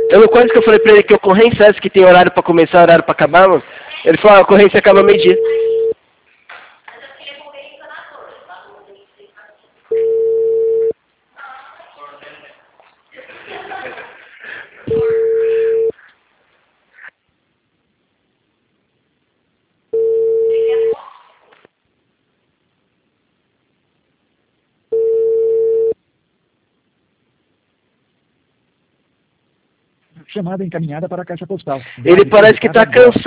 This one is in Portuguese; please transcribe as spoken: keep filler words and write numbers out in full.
Eu não quase que eu falei pra ele que ocorrência é essa que tem horário pra começar, horário pra acabar, mano. Ele falou, a ocorrência acaba meio-dia. Chamada encaminhada para a caixa postal. Ele parece que tá cansado.